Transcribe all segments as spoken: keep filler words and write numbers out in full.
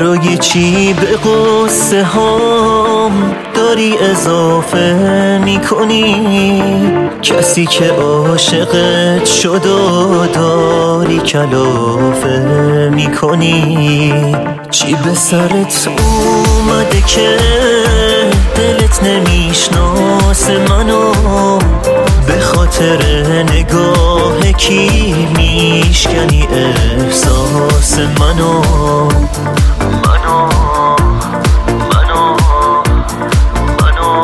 برای چی به قصه هام داری اضافه میکنی؟ کسی که عاشقت شد و داری کلافه میکنی. چی به سرت اومده که دلت نمیشناسه منو؟ به خاطر نگاه کی میشکنی احساس منو؟ منو منو منو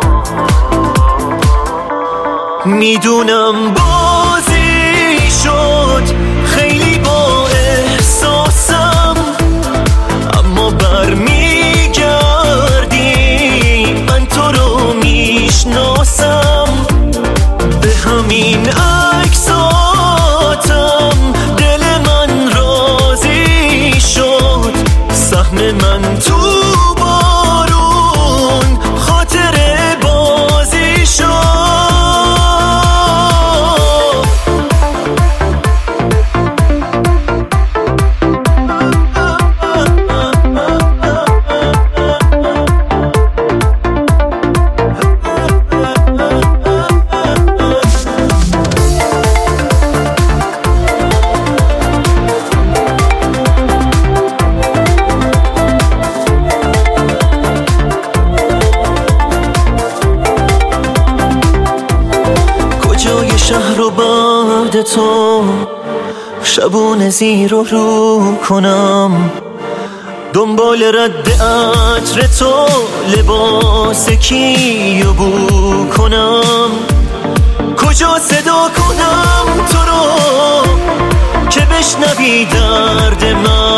میدونم بازی شد خیلی با احساسم، اما برمیگردی من تو رو میشناسم. به همین عکساتم دل من راضی شد، سهم من تو بارون خاطر بازی شد. شهر و بعد تو شبونه زیر و رو کنم، دنبال رد عطر تو لباس کیو بو کنم. کجا صدا کنم تو رو که بشنوی درد من؟